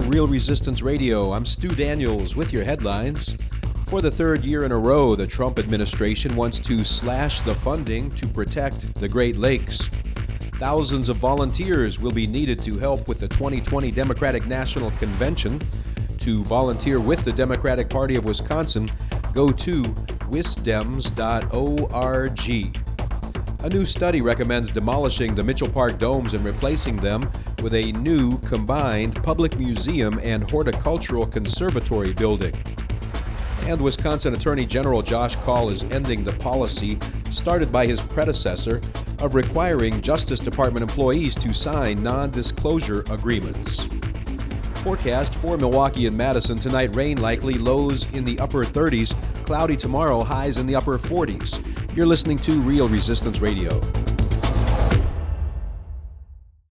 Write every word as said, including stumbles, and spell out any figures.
Real Resistance Radio. I'm Stu Daniels with your headlines. For the third year in a row, the Trump administration wants to slash the funding to protect the Great Lakes. Thousands of volunteers will be needed to help with the twenty twenty Democratic National Convention. To volunteer with the Democratic Party of Wisconsin, go to wisdems dot org. A new study recommends demolishing the Mitchell Park domes and replacing them with a new combined public museum and horticultural conservatory building. And Wisconsin Attorney General Josh Kaul is ending the policy started by his predecessor of requiring Justice Department employees to sign non-disclosure agreements. Forecast for Milwaukee and Madison tonight: rain likely, lows in the upper thirties, cloudy tomorrow, highs in the upper forties. You're listening to Real Resistance Radio.